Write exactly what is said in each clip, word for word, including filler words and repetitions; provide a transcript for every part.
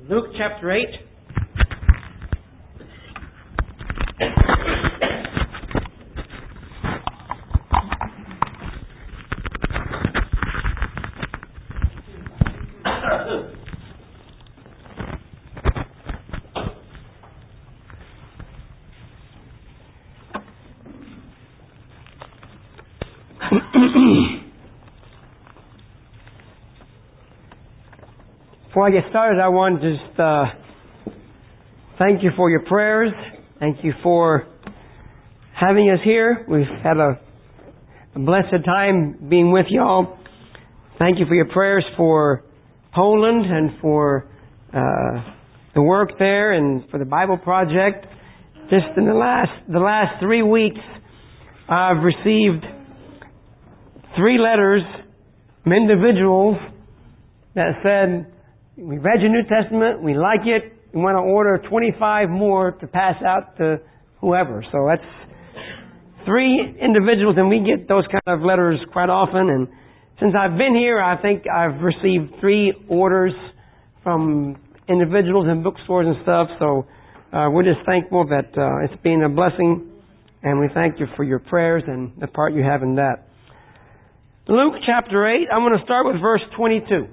Luke chapter eight. Before I get started, I want to just uh, thank you for your prayers. Thank you for having us here. We've had a, a blessed time being with y'all. Thank you for your prayers for Poland and for uh, the work there and for the Bible Project. Just in the last the last three weeks, I've received three letters from individuals that said, "We read your New Testament, we like it, we want to order twenty-five more to pass out to whoever." So that's three individuals, and we get those kind of letters quite often. And since I've been here, I think I've received three orders from individuals in bookstores and stuff. So uh, we're just thankful that uh, it's been a blessing, and we thank you for your prayers and the part you have in that. Luke chapter eight, I'm going to start with verse twenty-two.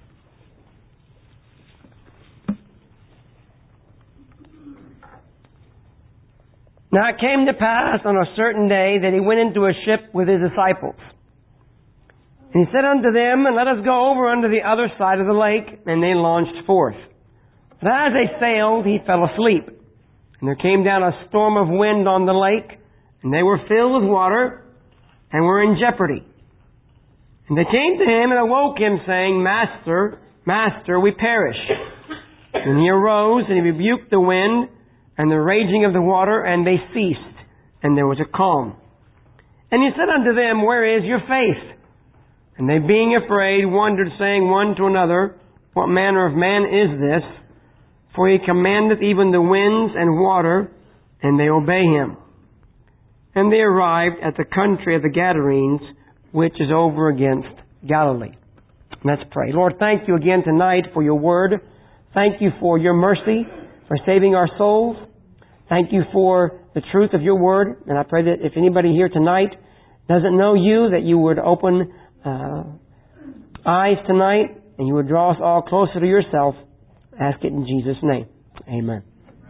Now it came to pass on a certain day that he went into a ship with his disciples. And he said unto them, "Let us go over unto the other side of the lake." And they launched forth. But as they sailed, he fell asleep. And there came down a storm of wind on the lake, and they were filled with water, and were in jeopardy. And they came to him and awoke him, saying, "Master, Master, we perish." And he arose, and he rebuked the wind and the raging of the water, and they ceased, and there was a calm. And he said unto them, "Where is your faith?" And they, being afraid, wondered, saying one to another, "What manner of man is this? For he commandeth even the winds and water, and they obey him." And they arrived at the country of the Gadarenes, which is over against Galilee. Let's pray. Lord, thank you again tonight for your word. Thank you for your mercy, for saving our souls. Thank you for the truth of your word. And I pray that if anybody here tonight doesn't know you, that you would open uh, eyes tonight and you would draw us all closer to yourself. Ask it in Jesus' name. Amen.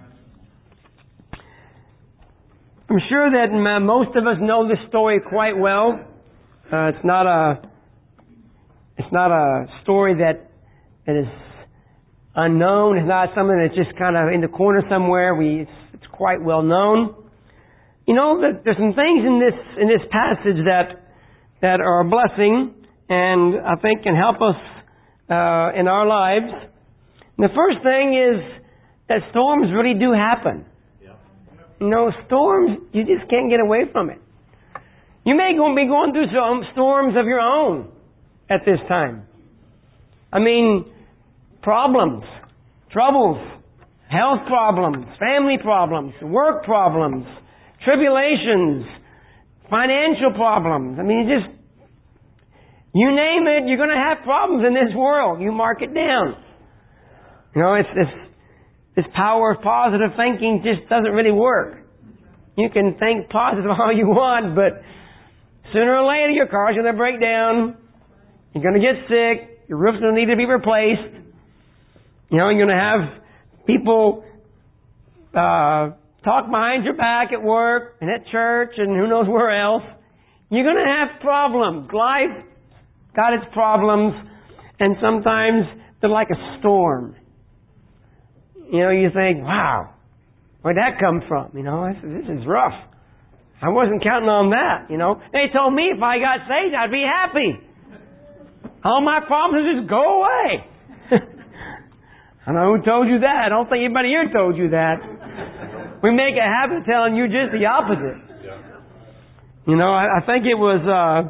I'm sure that most of us know this story quite well. Uh, it's not a it's not a story that, that is unknown. It's not something that's just kind of in the corner somewhere. We it's, it's quite well known. You know that there's some things in this in this passage that that are a blessing, and I think can help us uh, in our lives. And the first thing is that storms really do happen. Yeah. You know, storms, you just can't get away from it. You may go, be going through some storms of your own at this time. I mean, problems, troubles, health problems, family problems, work problems, tribulations, financial problems. I mean, you just, you name it, you're going to have problems in this world. You mark it down. You know, it's this, this power of positive thinking just doesn't really work. You can think positive all you want, but sooner or later your car's going to break down. You're going to get sick. Your roof's going to need to be replaced. You know, you're going to have people uh, talk behind your back at work and at church and who knows where else. You're going to have problems. Life got its problems, and sometimes they're like a storm. You know, you think, wow, where'd that come from? You know, this, this is rough. I wasn't counting on that, you know. They told me if I got saved, I'd be happy. All my problems would just go away. I don't know who told you that. I don't think anybody here told you that. We make a habit of telling you just the opposite. You know, I, I think it was, uh,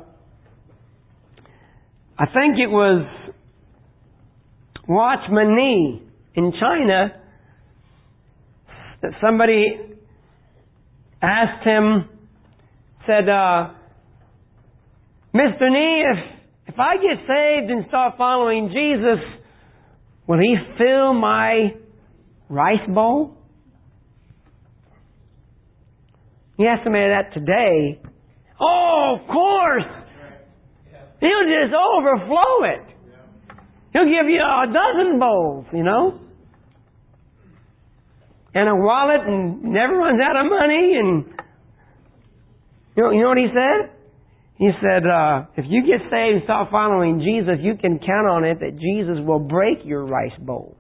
I think it was Watchman Nee in China that somebody asked him, said, uh, "Mister Nee, if, if I get saved and start following Jesus, will He fill my rice bowl? You ask somebody that today, oh, of course! He'll just overflow it. He'll give you a dozen bowls, you know? And a wallet and never runs out of money. And you know, you know what He said? He said, uh, if you get saved and start following Jesus, you can count on it that Jesus will break your rice bowl.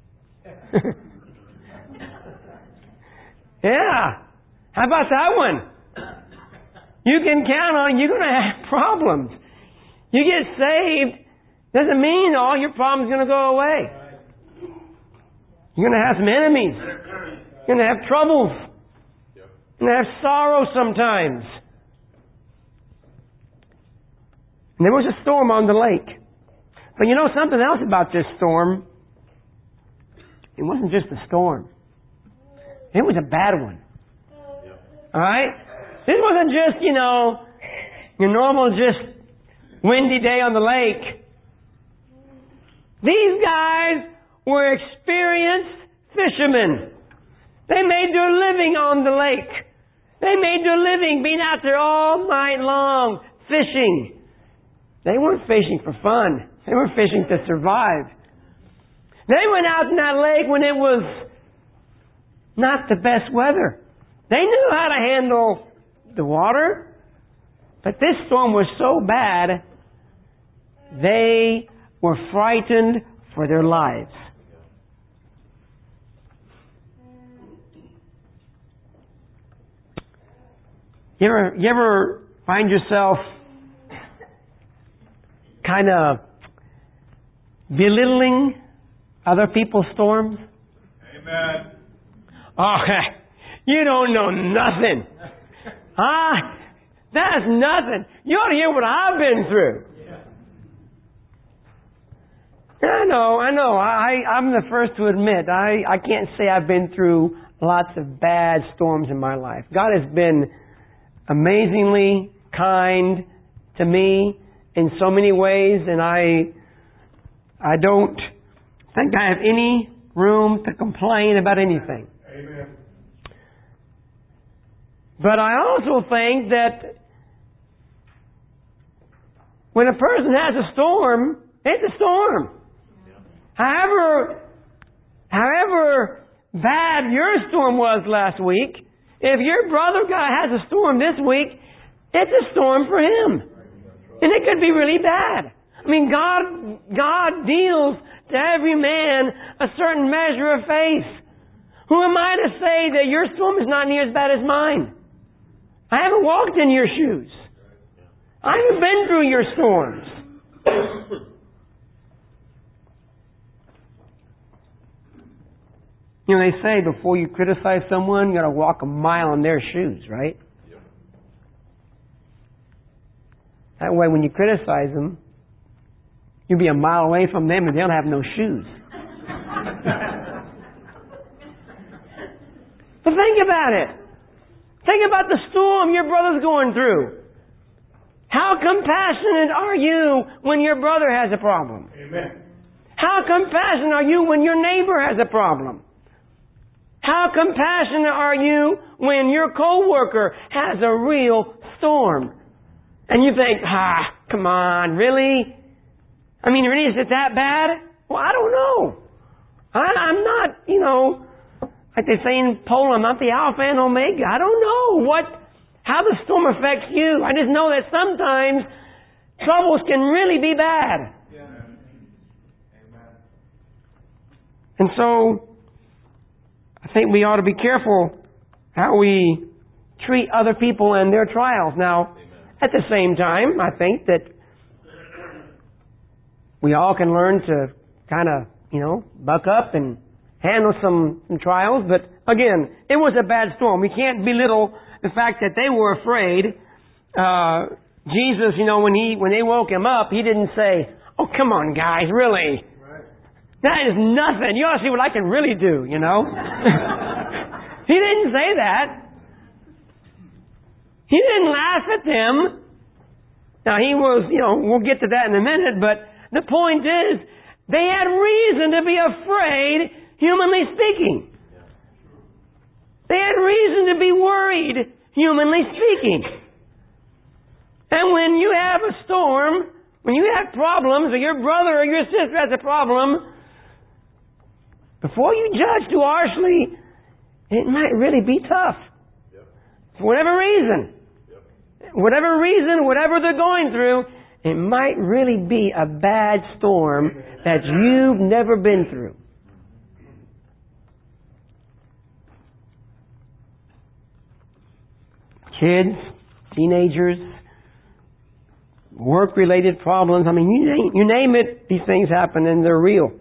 Yeah. How about that one? You can count on it. You're going to have problems. You get saved, doesn't mean all your problems are going to go away. You're going to have some enemies. You're going to have troubles. You're going to have sorrow sometimes. And there was a storm on the lake. But you know something else about this storm? It wasn't just a storm. It was a bad one. Alright? This wasn't just, you know, your normal just windy day on the lake. These guys were experienced fishermen. They made their living on the lake. They made their living being out there all night long fishing. They weren't fishing for fun. They were fishing to survive. They went out in that lake when it was not the best weather. They knew how to handle the water. But this storm was so bad, they were frightened for their lives. You ever, you ever find yourself kind of belittling other people's storms? Amen. Oh, you don't know nothing. Ah, that's nothing. You ought to hear what I've been through. I know, I know. I, I'm the first to admit, I, I can't say I've been through lots of bad storms in my life. God has been amazingly kind to me in so many ways, and I, I don't think I have any room to complain about anything. Amen. But I also think that when a person has a storm, it's a storm. However, however bad your storm was last week, if your brother guy has a storm this week, it's a storm for him. And it could be really bad. I mean, God, God deals to every man a certain measure of faith. Who am I to say that your storm is not near as bad as mine? I haven't walked in your shoes. I haven't been through your storms. You know, they say before you criticize someone, you got to walk a mile in their shoes, right? Yep. That way, when you criticize them, you'll be a mile away from them and they'll have no shoes. But think about it. Think about the storm your brother's going through. How compassionate are you when your brother has a problem? Amen. How compassionate are you when your neighbor has a problem? How compassionate are you when your coworker has a real storm? And you think, ah, come on, really? I mean, really, is it that bad? Well, I don't know. I, I'm not, you know, like they say in Poland, I'm not the Alpha and Omega. I don't know what, how the storm affects you. I just know that sometimes troubles can really be bad. Yeah. And so, I think we ought to be careful how we treat other people and their trials. Now, Amen. At the same time, I think that we all can learn to kind of, you know, buck up and handle some, some trials. But again, it was a bad storm. We can't belittle the fact that they were afraid. Uh, Jesus, you know, when he when they woke him up, he didn't say, "Oh, come on, guys, really? That is nothing. You ought to see what I can really do, you know." He didn't say that. He didn't laugh at them. Now, he was, you know, we'll get to that in a minute, but the point is, They had reason to be afraid, humanly speaking. They had reason to be worried, humanly speaking. And when you have a storm, when you have problems, or your brother or your sister has a problem, before you judge too harshly, it might really be tough. Yep. For whatever reason. Yep. Whatever reason, whatever they're going through, it might really be a bad storm that you've never been through. Kids, teenagers, work-related problems. I mean, you name, you name it, these things happen and they're real.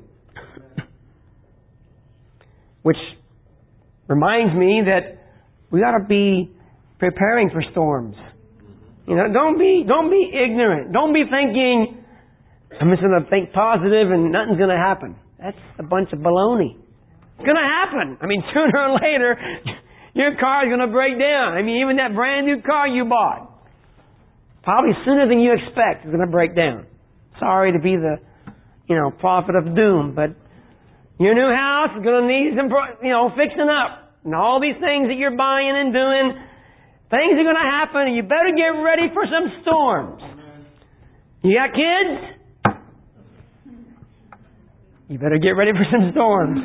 Which reminds me that we ought to be preparing for storms. You know, don't be don't be ignorant. Don't be thinking, I'm just going to think positive and nothing's going to happen. That's a bunch of baloney. It's going to happen. I mean, sooner or later, your car is going to break down. I mean, even that brand new car you bought, probably sooner than you expect, is going to break down. Sorry to be the, you know, prophet of doom, but your new house is going to need some, you know, fixing up. And all these things that you're buying and doing, things are going to happen, and you better get ready for some storms. You got kids? You better get ready for some storms.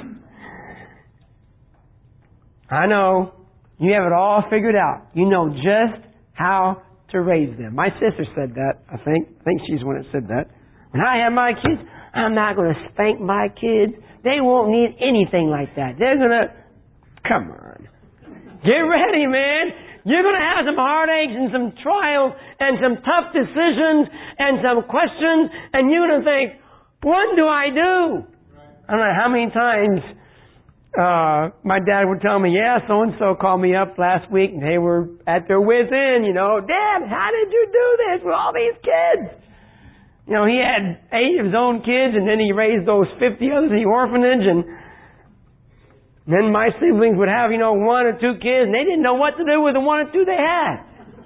I know. You have it all figured out. You know just how to raise them. My sister said that, I think. I think she's the one that said that. When I have my kids, I'm not going to spank my kids. They won't need anything like that. They're going to... Come on. Get ready, man. You're going to have some heartaches and some trials and some tough decisions and some questions, and you're going to think, what do I do? I don't know how many times uh, my dad would tell me, yeah, so-and-so called me up last week, and they were at their wit's end, you know. Dad, how did you do this with all these kids? You know, he had eight of his own kids, and then he raised those fifty others in the orphanage, and then my siblings would have, you know, one or two kids, and they didn't know what to do with the one or two they had.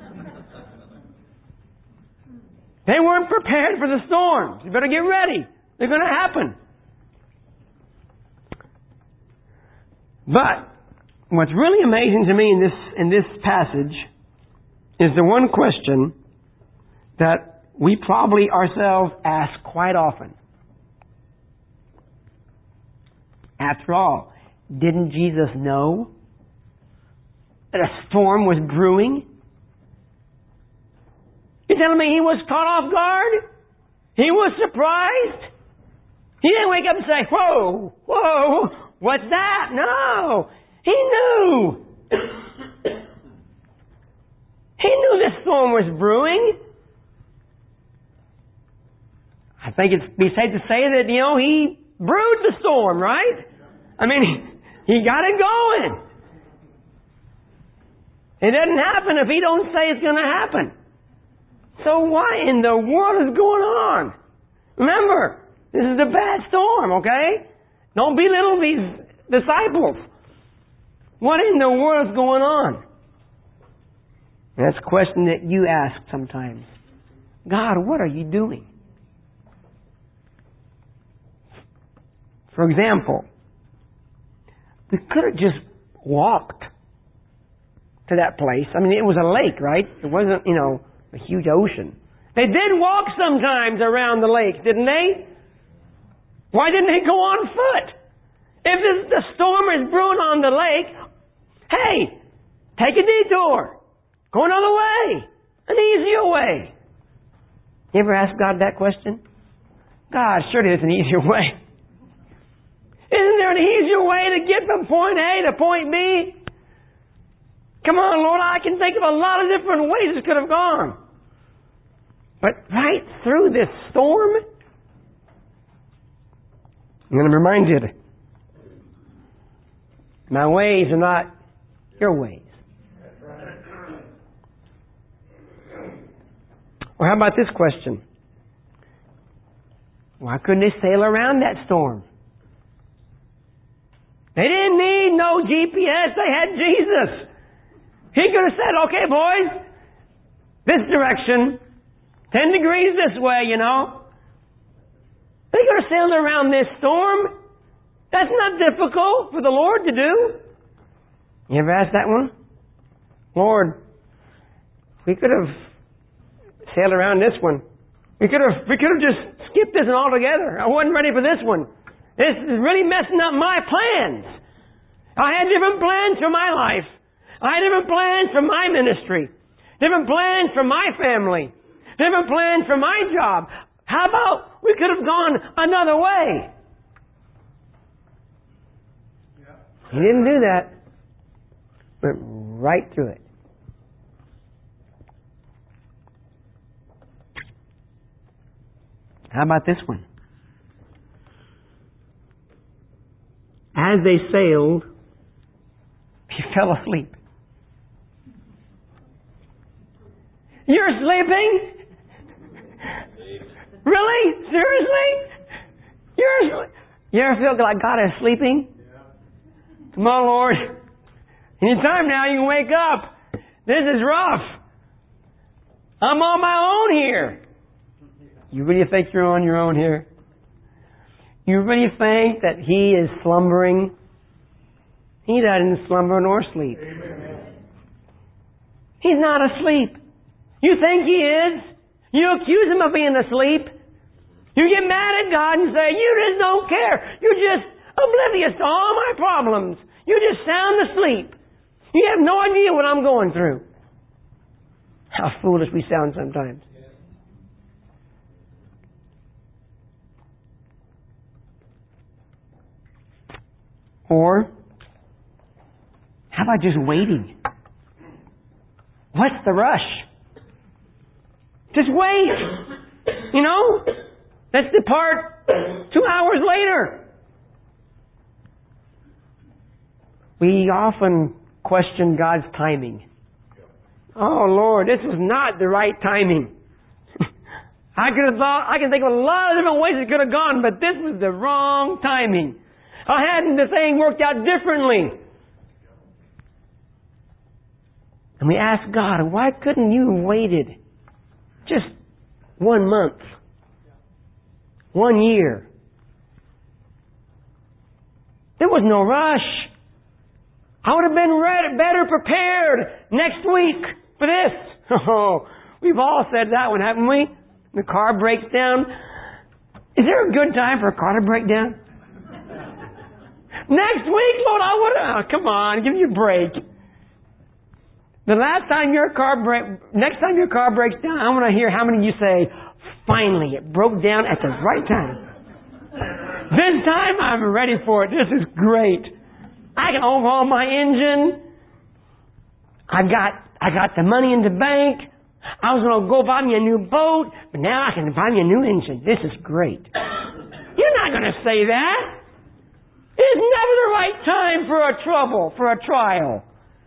They weren't prepared for the storms. You better get ready. They're going to happen. But what's really amazing to me in this in this passage is the one question that we probably ourselves ask quite often. After all, didn't Jesus know that a storm was brewing? You're telling me he was caught off guard? He was surprised? He didn't wake up and say, whoa, whoa, what's that? No. He knew. He knew this storm was brewing. I think it'd be safe to say that, you know, he brewed the storm, right? I mean, he got it going. It doesn't happen if he don't say it's going to happen. So what in the world is going on? Remember, this is a bad storm, okay? Don't belittle these disciples. What in the world is going on? That's a question that you ask sometimes. God, what are you doing? For example, they could have just walked to that place. I mean, it was a lake, right? It wasn't, you know, a huge ocean. They did walk sometimes around the lake, didn't they? Why didn't they go on foot? If this, the storm is brewing on the lake, hey, take a detour. Go another way. An easier way. You ever ask God that question? God, surely there's an easier way. Isn't there an easier way to get from point A to point B? Come on, Lord, I can think of a lot of different ways this could have gone. But right through this storm, I'm going to remind you, my ways are not your ways. Or how about this question? Why couldn't they sail around that storm? They didn't need no G P S. They had Jesus. He could have said, okay, boys, this direction, ten degrees this way, you know. They could have sailed around this storm. That's not difficult for the Lord to do. You ever asked that one? Lord, we could have sailed around this one. We could have, we could have just skipped this one altogether. I wasn't ready for this one. This is really messing up my plans. I had different plans for my life. I had different plans for my ministry. Different plans for my family. Different plans for my job. How about we could have gone another way? He didn't do that. Went right through it. How about this one? As they sailed, he fell asleep. You're sleeping? Really? Seriously? You're asleep? You ever feel like God is sleeping? Come on, Lord. Anytime now you can wake up. This is rough. I'm on my own here. You really think you're on your own here? You really think that He is slumbering? He doesn't slumber nor sleep. He's not asleep. You think He is? You accuse Him of being asleep. You get mad at God and say, you just don't care. You're just oblivious to all my problems. You just sound asleep. You have no idea what I'm going through. How foolish we sound sometimes. Or, how about just waiting? What's the rush? Just wait. You know? Let's depart two hours later. We often question God's timing. Oh Lord, this was not the right timing. I could have thought, I can think of a lot of different ways it could have gone, but this was the wrong timing. I hadn't the thing worked out differently. And we ask God, why couldn't you have waited just one month? One year? There was no rush. I would have been ready, better prepared next week for this. Oh, we've all said that one, haven't we? The car breaks down. Is there a good time for a car to break down? Next week, Lord, I would have... Oh, come on, give me a break. The last time your car break, next time your car breaks down, I want to hear how many of you say, finally, it broke down at the right time. This time, I'm ready for it. This is great. I can overhaul my engine. I got, I got the money in the bank. I was going to go buy me a new boat, but now I can buy me a new engine. This is great. You're not going to say that. It's never the right time for a trouble, for a trial.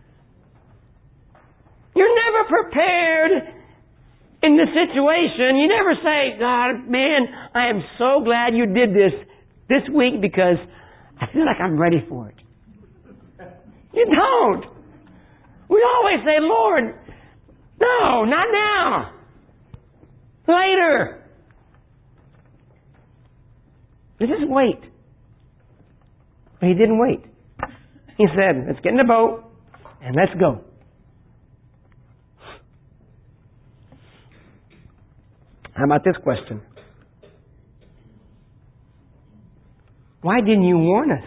You're never prepared in the situation. You never say, God, man, I am so glad you did this this week because I feel like I'm ready for it. You don't. We always say, Lord, no, not now. Later. You just wait. But He didn't wait. He said, let's get in the boat and let's go. How about this question? Why didn't you warn us?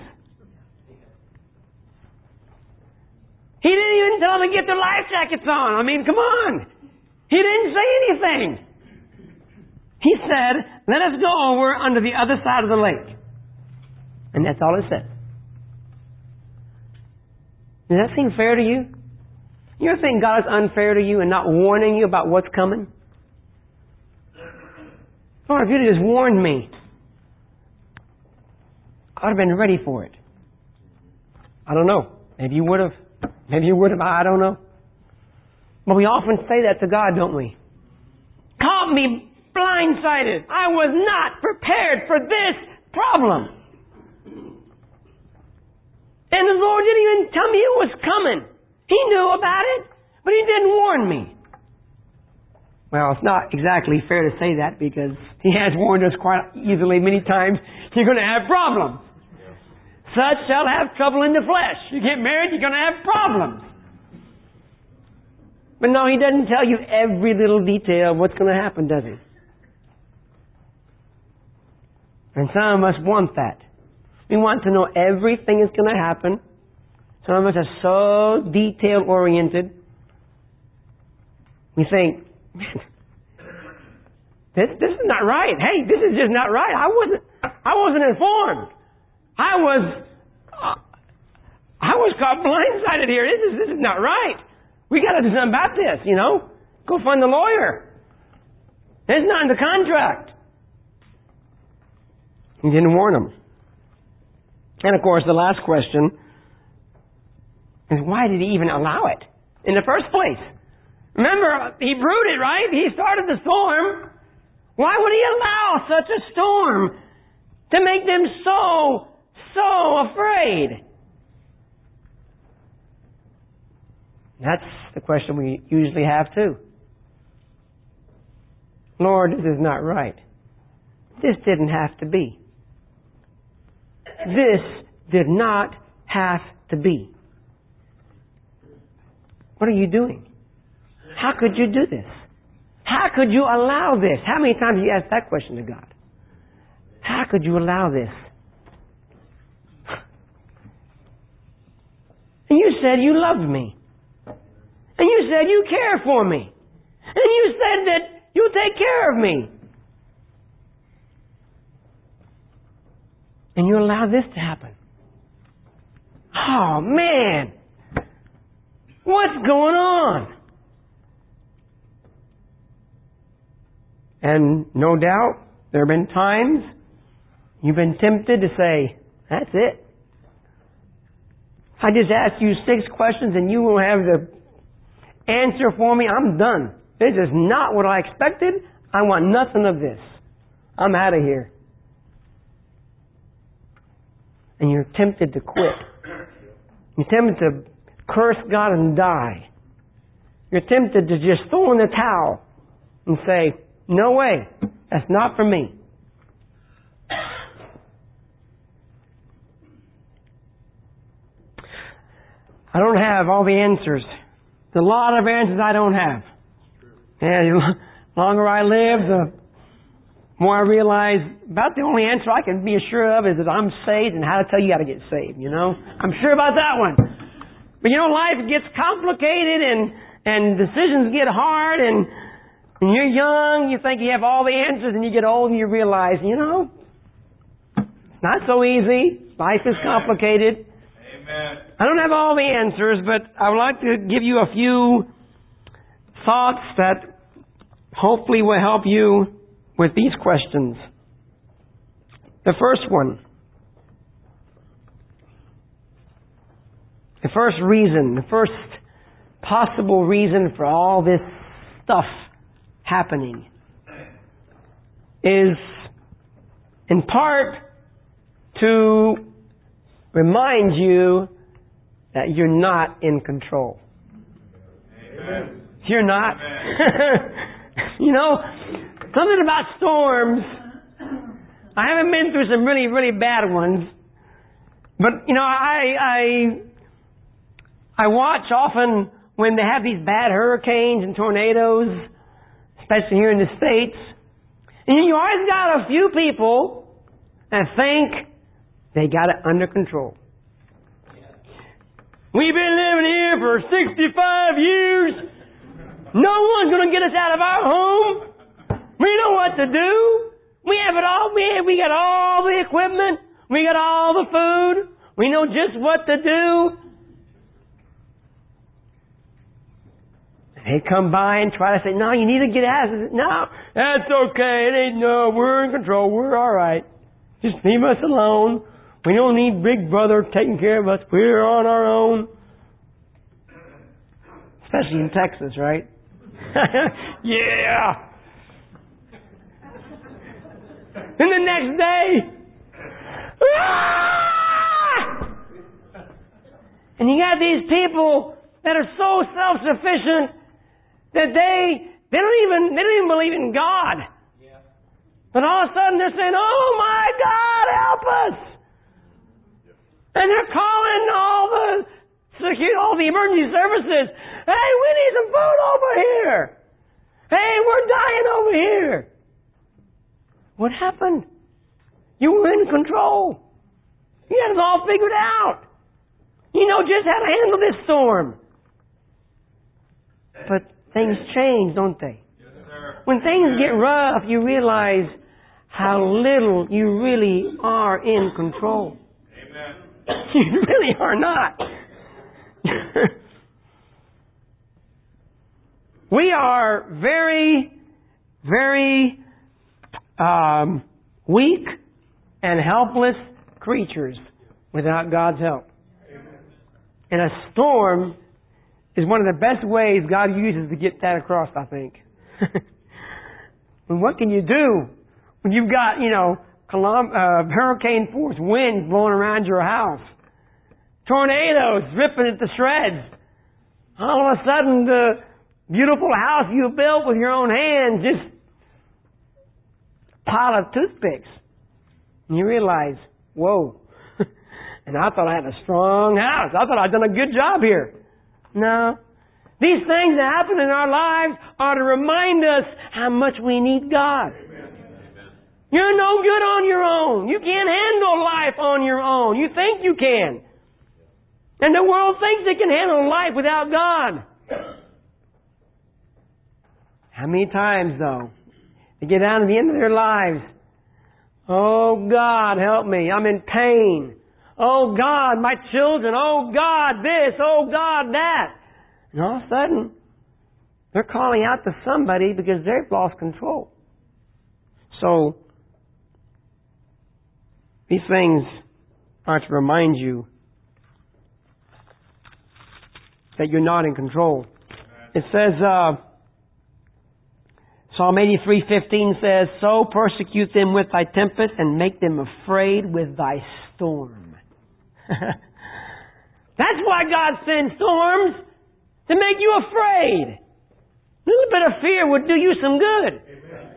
He didn't even tell them to get their life jackets on. I mean, come on. He didn't say anything. He said, let us go over under the other side of the lake. And that's all it said. Does that seem fair to you? You ever think God is unfair to you and not warning you about what's coming? Lord, if you'd have just warned me, I would have been ready for it. I don't know. Maybe you would have. Maybe you would have. I don't know. But we often say that to God, don't we? Caught me blindsided. I was not prepared for this problem. And the Lord didn't even tell me it was coming. He knew about it, but He didn't warn me. Well, it's not exactly fair to say that because He has warned us quite easily many times, you're going to have problems. Such shall have trouble in the flesh. You get married, you're going to have problems. But no, He doesn't tell you every little detail of what's going to happen, does He? And some of us want that. We want to know everything that's going to happen. Some of us are so detail-oriented. We think, man, this, this is not right. Hey, this is just not right. I wasn't, I wasn't informed. I was, uh, I was caught blindsided here. This is, this is not right. We got to do something about this, you know. Go find the lawyer. It's not in the contract. He didn't warn them. And of course, the last question is, why did He even allow it in the first place? Remember, He brewed it, right? He started the storm. Why would He allow such a storm to make them so, so afraid? That's the question we usually have too. Lord, this is not right. This didn't have to be. This did not have to be. What are you doing? How could you do this? How could you allow this? How many times have you asked that question to God? How could you allow this? And you said you loved me. And you said you care for me. And you said that you'll take care of me. And you allow this to happen. Oh, man. What's going on? And no doubt, there have been times you've been tempted to say, that's it. I just asked you six questions and you will have the answer for me. I'm done. This is not what I expected. I want nothing of this. I'm out of here. And you're tempted to quit. You're tempted to curse God and die. You're tempted to just throw in the towel and say, no way, that's not for me. I don't have all the answers. There's a lot of answers I don't have. And the longer I live, the more I realize about the only answer I can be assured of is that I'm saved and how to tell you how to get saved, you know? I'm sure about that one. But you know, life gets complicated and, and decisions get hard and, and you're young, you think you have all the answers, and you get old and you realize, you know, it's not so easy. Life is complicated. Amen. I don't have all the answers, but I would like to give you a few thoughts that hopefully will help you with these questions. The first one. The first reason, the first possible reason for all this stuff happening is in part to remind you that you're not in control. Amen. You're not. You know, something about storms. I haven't been through some really, really bad ones. But, you know, I, I, I watch often when they have these bad hurricanes and tornadoes, especially here in the States. And you always got a few people that think they got it under control. We've been living here for sixty-five years. No one's going to get us out of our home. We know what to do. We have it all. We, have, we got all the equipment. We got all the food. We know just what to do. They come by and try to say, no, you need to get out. I said, no, that's okay. It ain't no, we're in control. We're all right. Just leave us alone. We don't need Big Brother taking care of us. We're on our own. Especially in Texas, right? Yeah. And the next day, ah! And you got these people that are so self-sufficient that they They don't even, they don't even believe in God. Yeah. But all of a sudden they're saying, oh my God, help us! And they're calling all the security, all the emergency services. Hey, we need some food over here. Hey, we're dying over here. What happened? You were in control. You had it all figured out. You know just how to handle this storm. But things change, don't they? Yes, sir. When things get rough, you realize how little you really are in control. Amen. You really are not. We are very, very um, weak and helpless creatures without God's help. And a storm is one of the best ways God uses to get that across, I think. And what can you do when you've got, you know, Colum- uh, hurricane force winds blowing around your house? Tornadoes ripping it to shreds. All of a sudden, the beautiful house you built with your own hands just a pile of toothpicks. And you realize, whoa. And I thought I had a strong house. I thought I'd done a good job here. No. These things that happen in our lives are to remind us how much we need God. Amen. You're no good on your own. You can't handle life on your own. You think you can. And the world thinks they can handle life without God. How many times, though, they get down to the end of their lives, oh, God, help me. I'm in pain. Oh, God, my children. Oh, God, this. Oh, God, that. And all of a sudden, they're calling out to somebody because they've lost control. So, these things are to remind you that you're not in control. It says, uh, Psalm eighty-three fifteen says, so persecute them with thy tempest and make them afraid with thy storm. That's why God sends storms, to make you afraid. A little bit of fear would do you some good. Amen.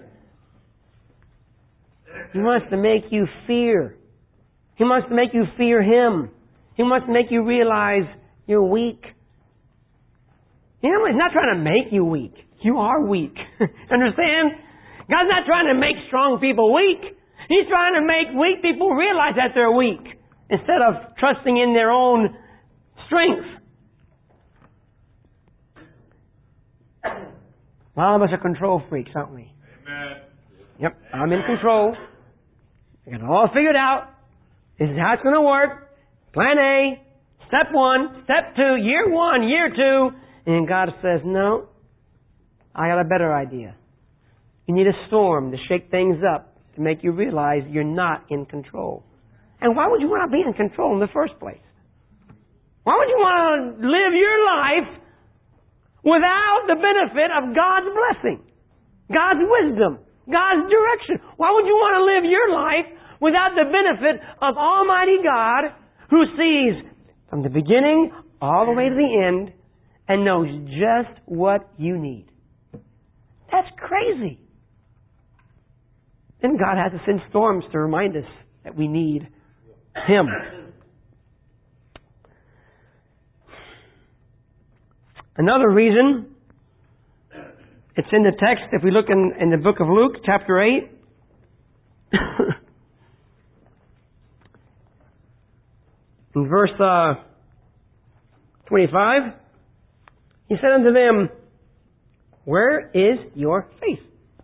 He wants to make you fear. He wants to make you fear Him. He wants to make you realize you're weak. You know, He's not trying to make you weak. You are weak. Understand? God's not trying to make strong people weak. He's trying to make weak people realize that they're weak instead of trusting in their own strength. A lot of us are control freaks, aren't we? Amen. Yep, I'm in control. I got it all figured out. This is how it's going to work. Plan A, step one, step two, year one, year two. And God says, no, I got a better idea. You need a storm to shake things up, to make you realize you're not in control. And why would you want to be in control in the first place? Why would you want to live your life without the benefit of God's blessing, God's wisdom, God's direction? Why would you want to live your life without the benefit of Almighty God, who sees from the beginning all the way to the end and knows just what you need? That's crazy. Then God has to send storms to remind us that we need Him. Another reason, it's in the text, if we look in, in the book of Luke, chapter eight. In verse uh, twenty-five, He said unto them, where is your faith?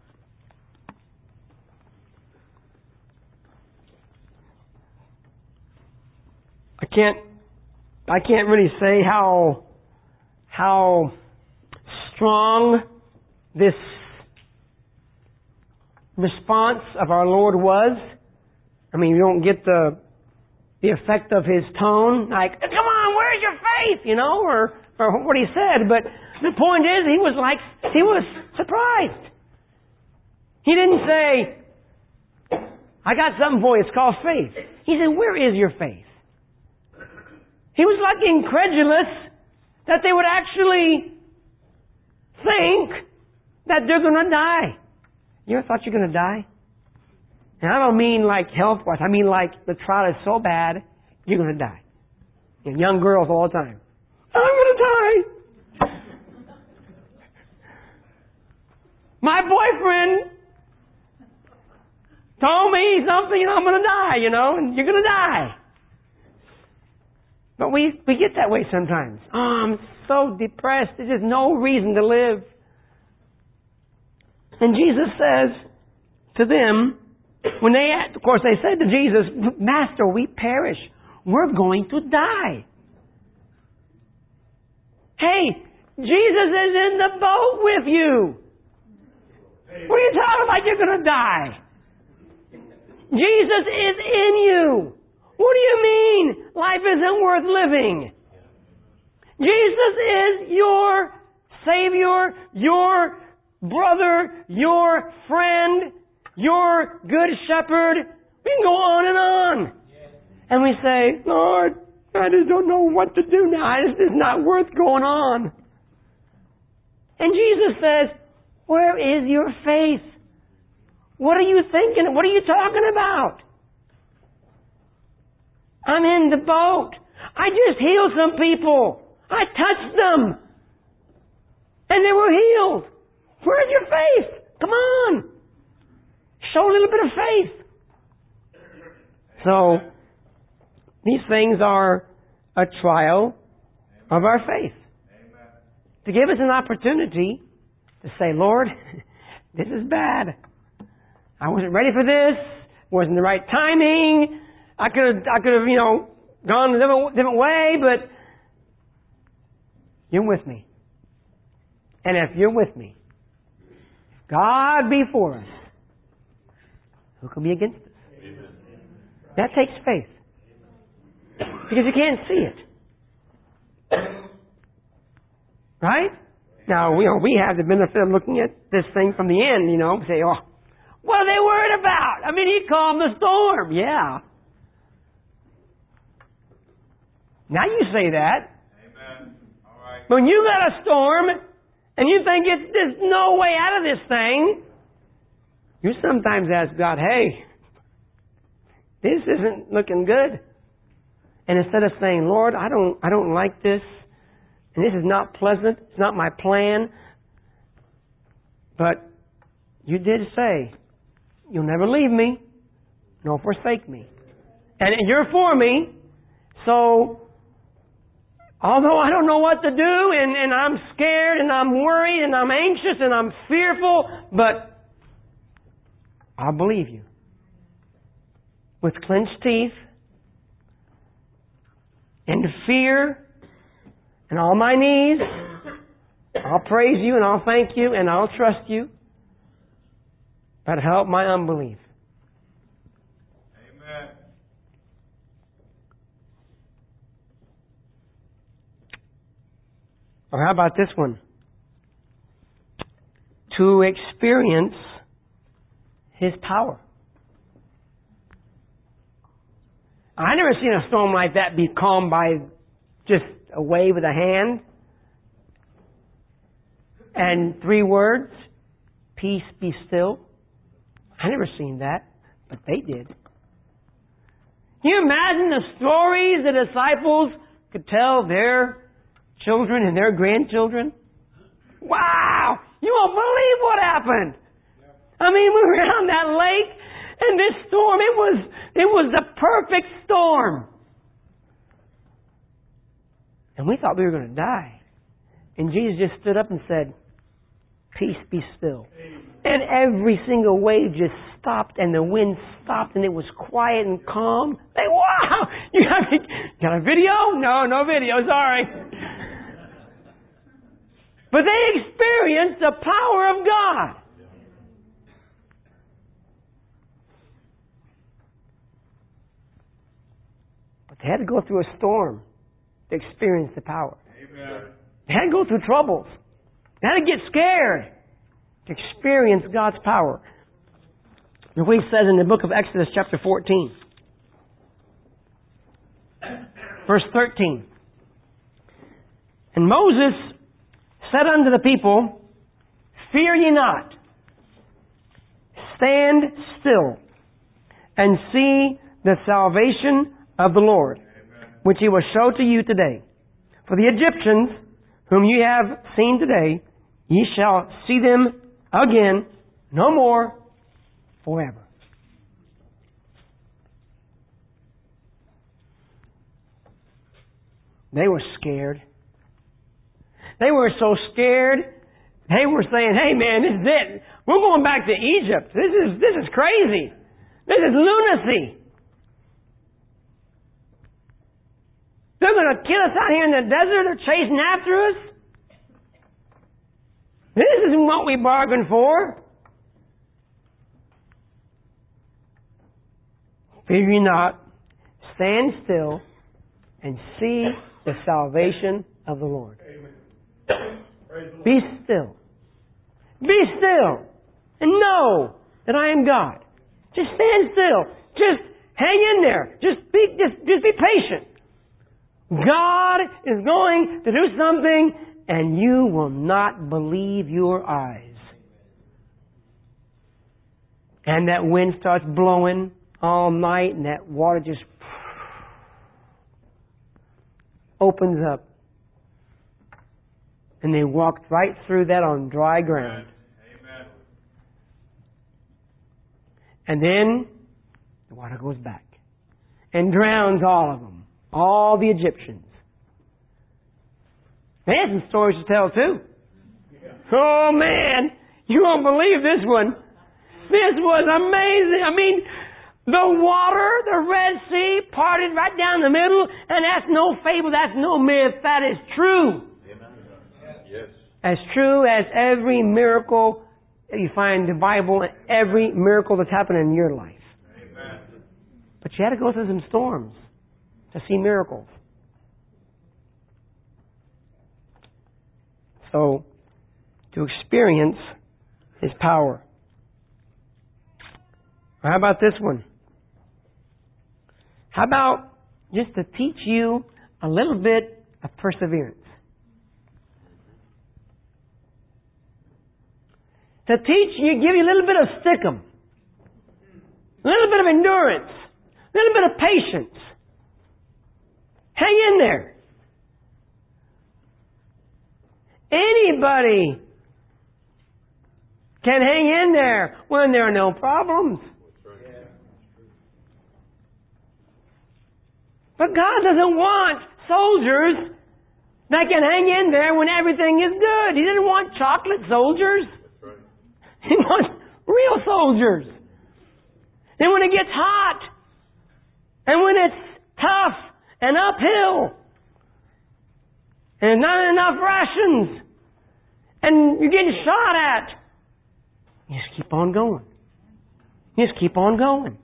I can't, I can't really say how, how strong this response of our Lord was. I mean, you don't get the, the effect of His tone, like, come on, where's your faith? You know, or, or what He said. But the point is, He was like, He was surprised. He didn't say, I got something for you, it's called faith. He said, where is your faith? He was like incredulous that they would actually think that they're going to die. You ever thought you're going to die? And I don't mean like health-wise. I mean like the trial is so bad, you're going to die. And young girls all the time. I'm going to die. My boyfriend told me something and I'm going to die, you know, and you're going to die. But we, we get that way sometimes. Oh, I'm so depressed. There's just no reason to live. And Jesus says to them, when they, of course, they said to Jesus, Master, we perish. We're going to die. Hey, Jesus is in the boat with you. What are you talking about? You're going to die. Jesus is in you. What do you mean life isn't worth living? Jesus is your Savior, your brother, your friend, your good shepherd. We can go on and on. And we say, Lord, I just don't know what to do now. This is not worth going on. And Jesus says, where is your faith? What are you thinking? What are you talking about? I'm in the boat. I just healed some people. I touched them. And they were healed. Where's your faith? Come on. Show a little bit of faith. So, these things are a trial of our faith. Amen. To give us an opportunity to say, Lord, this is bad. I wasn't ready for this. Wasn't the right timing. I could have, I could have, you know, gone a different, different way, but you're with me. And if you're with me, if God be for us, who can be against us? Amen. That takes faith. Because you can't see it. Right? Now, you know, we have the benefit of looking at this thing from the end, you know, say, oh, what are they worried about? I mean, he calmed the storm. Yeah. Now you say that. Amen. All right. When you got a storm and you think it's, there's no way out of this thing, you sometimes ask God, hey, this isn't looking good. And instead of saying, Lord, I don't, I don't like this, and this is not pleasant, it's not my plan, but you did say, you'll never leave me, nor forsake me. And you're for me, so although I don't know what to do, and, and I'm scared, and I'm worried, and I'm anxious, and I'm fearful, but I'll believe you. With clenched teeth, and fear, and on my knees, I'll praise you, and I'll thank you, and I'll trust you. But help my unbelief. Amen. Or how about this one? To experience His power. I never seen a storm like that be calmed by just a wave of the hand and three words, peace be still. I never seen that, but they did. Can you imagine the stories the disciples could tell their children and their grandchildren? Wow! You won't believe what happened. I mean, we were on that lake, and this storm, it was, it was the perfect storm. And we thought we were going to die. And Jesus just stood up and said, peace be still. And every single wave just stopped, and the wind stopped, and it was quiet and calm. Like, wow! You got, got a video? No, no video, sorry. But they experienced the power of God. But they had to go through a storm to experience the power. Amen. They had to go through troubles. They had to get scared to experience God's power. Look what He says in the book of Exodus chapter fourteen. Verse thirteen. And Moses said unto the people, Fear ye not. Stand still and see the salvation of the Lord, which He will show to you today. For the Egyptians, whom ye have seen today, ye shall see them again no more forever. They were scared. They were so scared, they were saying, hey man, this is it. We're going back to Egypt. This is, this is crazy. This is lunacy. They're going to kill us out here in the desert. They're chasing after us. This isn't what we bargained for. Fear ye not. Stand still and see the salvation of the Lord. Be still. Be still. And know that I am God. Just stand still. Just hang in there. Just be, just, just be patient. God is going to do something and you will not believe your eyes. And that wind starts blowing all night and that water just opens up. And they walked right through that on dry ground. Amen. And then the water goes back and drowns all of them, all the Egyptians. They had some stories to tell too. Oh man, you won't believe this one. This was amazing. I mean, the water, the Red Sea, parted right down the middle, and that's no fable, that's no myth, that is true. Yes. As true as every miracle that you find in the Bible, every miracle that's happened in your life. Amen. But you had to go through some storms to see miracles. So, to experience His power. Or how about this one? How about just to teach you a little bit of perseverance? To teach you, give you a little bit of stickum, a little bit of endurance, a little bit of patience. Hang in there. Anybody can hang in there when there are no problems. But God doesn't want soldiers that can hang in there when everything is good. He doesn't want chocolate soldiers. He wants real soldiers. And when it gets hot, and when it's tough and uphill, and not enough rations, and you're getting shot at, you just keep on going. You just keep on going.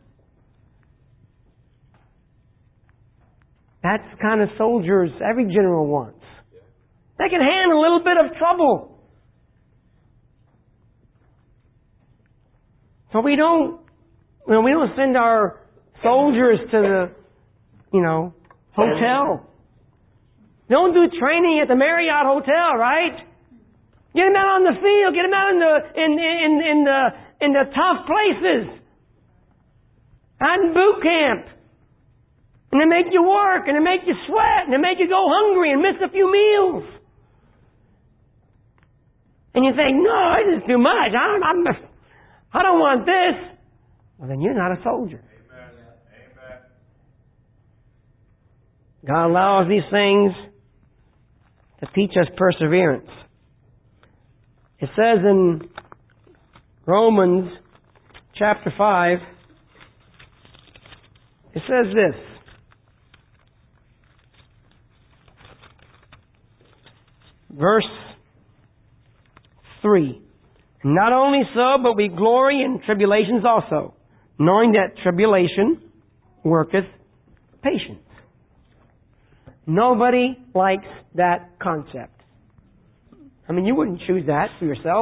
That's the kind of soldiers every general wants. They can handle a little bit of trouble. So we don't, you know, we don't send our soldiers to the, you know, hotel. Don't do training at the Marriott Hotel, right? Get them out on the field. Get them out in the in in in the in the tough places. Out in boot camp, and they make you work, and they make you sweat, and they make you go hungry and miss a few meals. And you think, no, this is too much. I don't, I'm, I don't want this. Well, then you're not a soldier. Amen. Amen. God allows these things to teach us perseverance. It says in Romans chapter five, it says this. Verse three. Not only so, but we glory in tribulations also, knowing that tribulation worketh patience. Nobody likes that concept. I mean, you wouldn't choose that for yourself.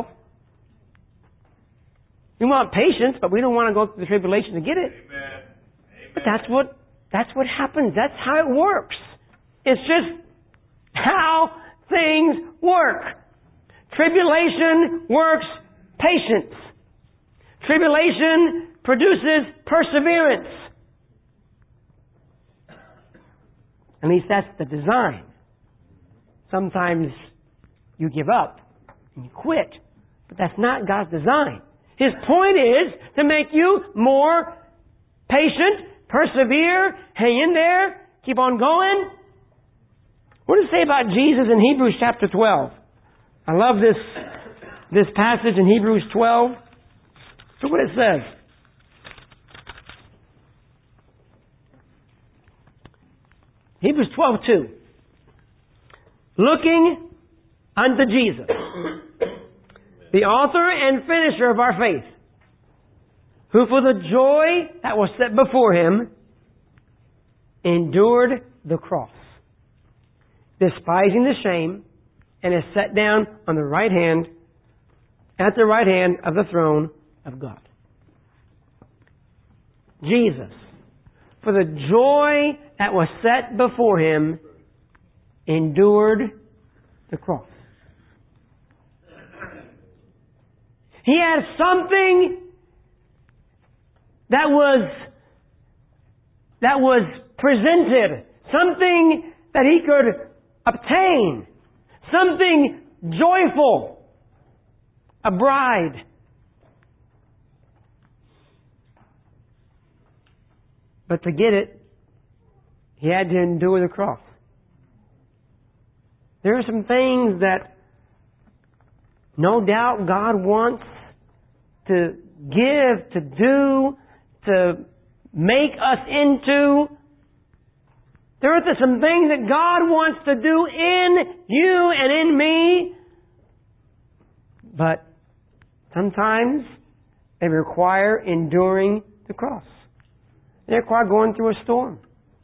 You want patience, but we don't want to go through the tribulation to get it. Amen. Amen. But that's what that's what happens. That's how it works. It's just how things work. Tribulation works patience. Tribulation produces perseverance. At least that's the design. Sometimes you give up and you quit, but that's not God's design. His point is to make you more patient, persevere, hang in there, keep on going. What does it say about Jesus in Hebrews chapter twelve? I love this, this passage in Hebrews twelve. Look what it says. Hebrews twelve two. Looking unto Jesus, the author and finisher of our faith, who for the joy that was set before him endured the cross, despising the shame, and is set down on the right hand, at the right hand of the throne of God. Jesus, for the joy that was set before him, endured the cross. He had something that was that was presented, something that he could obtain, something joyful, a bride. But to get it, he had to endure the cross. There are some things that no doubt God wants to give, to do, to make us into. There are some things that God wants to do in you and in me. But sometimes they require enduring the cross. They require going through a storm.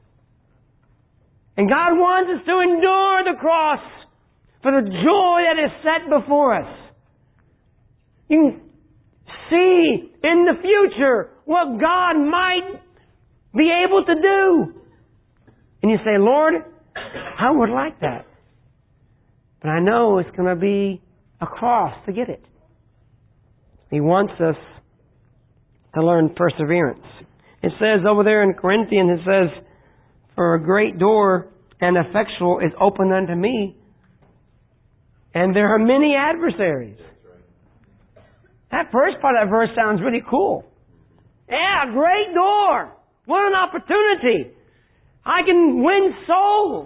And God wants us to endure the cross for the joy that is set before us. You can see in the future what God might be able to do. And you say, Lord, I would like that. But I know it's going to be a cross to get it. He wants us to learn perseverance. It says over there in Corinthians, it says, for a great door and effectual is opened unto me, and there are many adversaries. That first part of that verse sounds really cool. Yeah, great door. What an opportunity. I can win souls.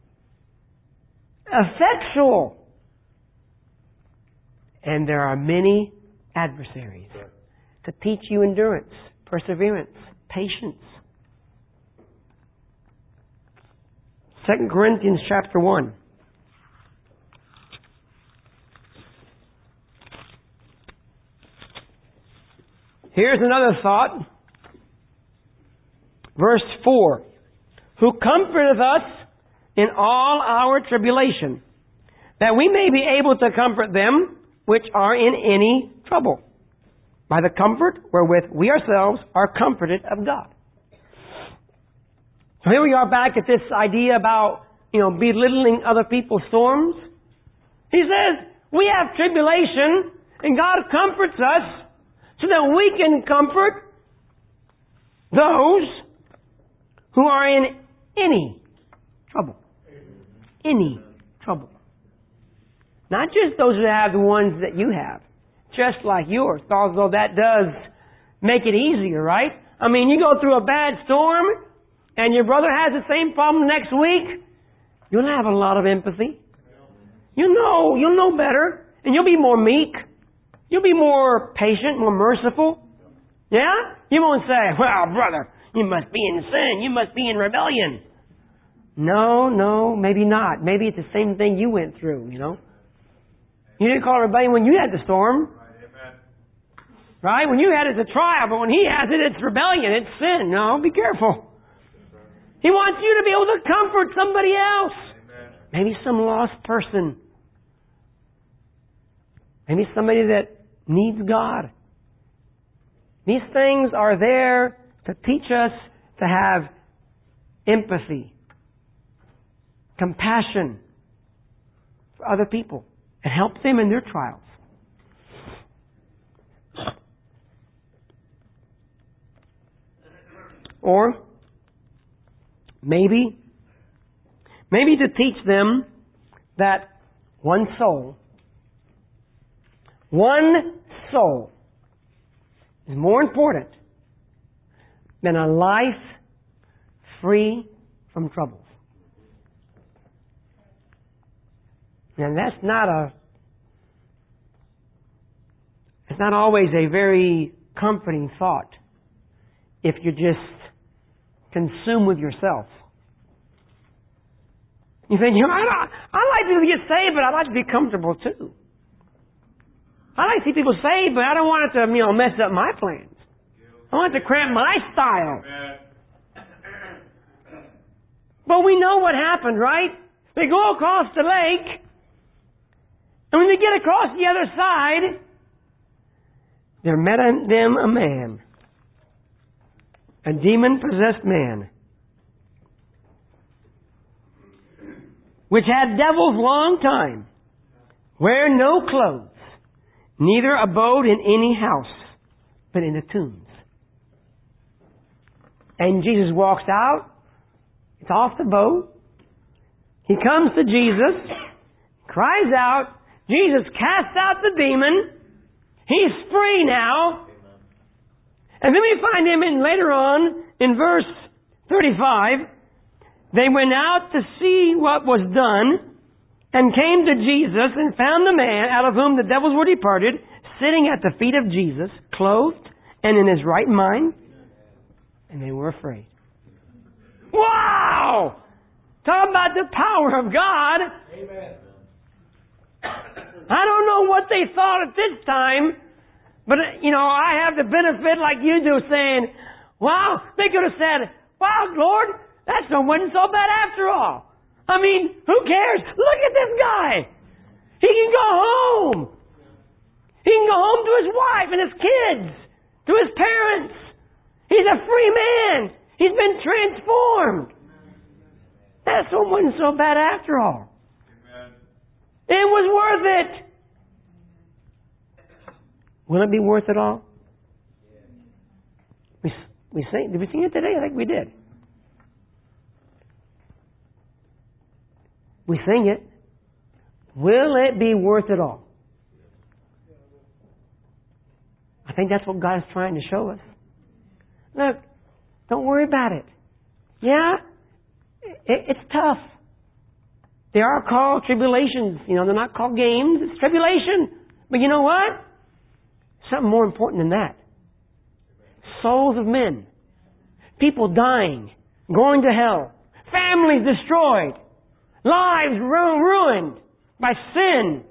Effectual. And there are many adversaries to teach you endurance, perseverance, patience. Second Corinthians chapter one. Here's another thought. Verse four. Who comforteth us in all our tribulation, that we may be able to comfort them which are in any trouble, by the comfort wherewith we ourselves are comforted of God. So here we are back at this idea about, you know, belittling other people's storms. He says, we have tribulation, and God comforts us so that we can comfort those who are in any trouble. Any trouble. Not just those who have the ones that you have. Just like yours. Although that does make it easier, right? I mean, you go through a bad storm and your brother has the same problem next week, you'll have a lot of empathy. You know, you'll know better. And you'll be more meek. You'll be more patient, more merciful. Yeah? You won't say, well, brother, you must be in sin. You must be in rebellion. No, no, maybe not. Maybe it's the same thing you went through, you know. You didn't call it rebellion when you had the storm. Right? When you had it, it's a trial. But when he has it, it's rebellion. It's sin. No, be careful. He wants you to be able to comfort somebody else. Maybe some lost person. Maybe somebody that needs God. These things are there to teach us to have empathy, compassion for other people. and help them in their trials. Or maybe, maybe to teach them that one soul, one soul is more important than a life free from troubles. And that's not a, it's not always a very comforting thought if you just consume with yourself. You think, you know, I, I like people to get saved, but I like to be comfortable too. I like to see people saved, but I don't want it to, you know, mess up my plans. I want it to cramp my style. But we know what happened, right? They go across the lake, and when they get across the other side, there met them a man, a demon-possessed man, which had devils long time, wear no clothes, neither abode in any house, but in the tombs. And Jesus walks out, it's off the boat, he comes to Jesus, cries out, Jesus casts out the demon, he's free now. And then we find him in later on, in verse thirty-five, they went out to see what was done, and came to Jesus, and found the man out of whom the devils were departed, sitting at the feet of Jesus, clothed and in his right mind, and they were afraid. Wow! Talk about the power of God. Amen. I don't know what they thought at this time, but, you know, I have the benefit like you do saying, wow, they could have said, wow, Lord, that wasn't so bad after all. I mean, who cares? Look at this guy. He can go home. He can go home to his wife and his kids, to his parents. He's a free man. He's been transformed. That wasn't so bad after all. Amen. It was worth it. Will it be worth it all? We, we sing, did we sing it today? I think we did. We sing it. Will it be worth it all? I think that's what God is trying to show us. Look, don't worry about it. Yeah, it, it's tough. They are called tribulations. You know, they're not called games. It's tribulation. But you know what? Something more important than that. Souls of men. People dying. Going to hell. Families destroyed. Lives ru- ruined by sin.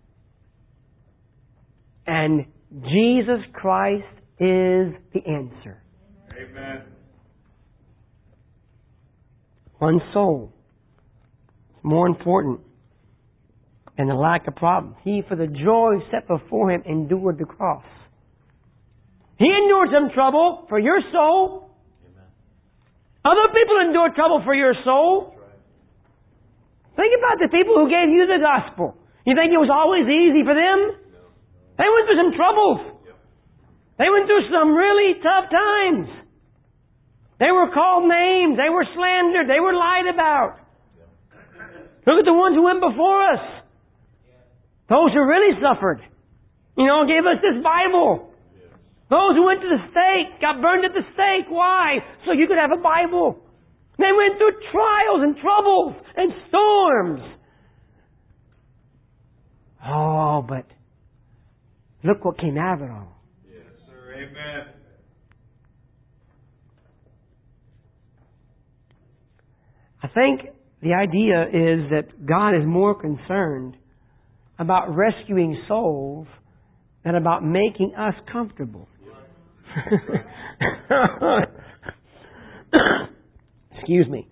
And Jesus Christ is the answer. Amen. One soul. It's more important than the lack of problems. He, for the joy set before him, endured the cross. He endured some trouble for your soul. Amen. Other people endured trouble for your soul. Think about the people who gave you the gospel. You think it was always easy for them? No. They went through some troubles. Yep. They went through some really tough times. They were called names. They were slandered. They were lied about. Yep. Look at the ones who went before us. Those who really suffered. You know, gave us this Bible. Yes. Those who went to the stake, got burned at the stake. Why? So you could have a Bible. They went through trials and troubles and storms. Oh, but look what came out of it all. Yes, sir. Amen. I think the idea is that God is more concerned about rescuing souls than about making us comfortable. Excuse me.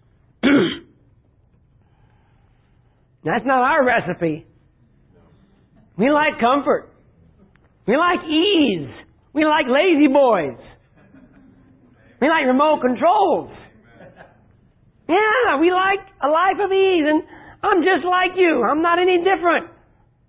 That's not our recipe. We like comfort. We like ease. We like lazy boys. We like remote controls. Yeah, we like a life of ease, and I'm just like you. I'm not any different.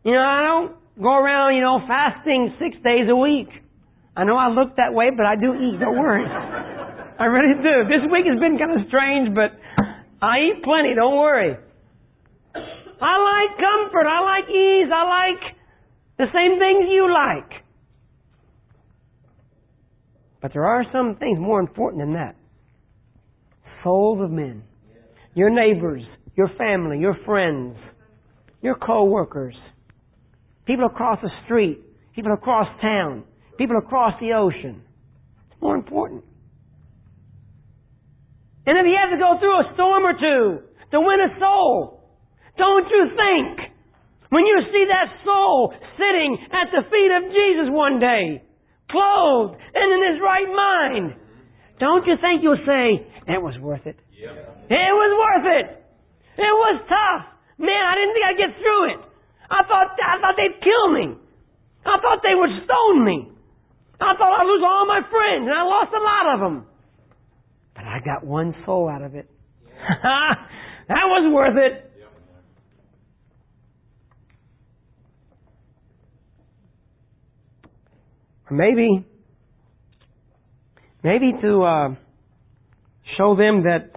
You know, I don't go around, you know, fasting six days a week. I know I look that way, but I do eat. Don't worry. I really do. This week has been kind of strange, but I eat plenty. Don't worry. I like comfort. I like ease. I like the same things you like. But there are some things more important than that. Souls of men. Your neighbors, your family, your friends, your co-workers, people across the street, people across town, people across the ocean. It's more important. And if you have to go through a storm or two to win a soul, don't you think, when you see that soul sitting at the feet of Jesus one day, clothed and in his right mind, don't you think you'll say, it was worth it? Yep. It was worth it. It was tough. Man, I didn't think I'd get through it. I thought, I thought they'd kill me. I thought they would stone me. I thought I'd lose all my friends, and I lost a lot of them. But I got one soul out of it. Yeah. That was worth it. Yep. Or maybe, maybe to uh, show them that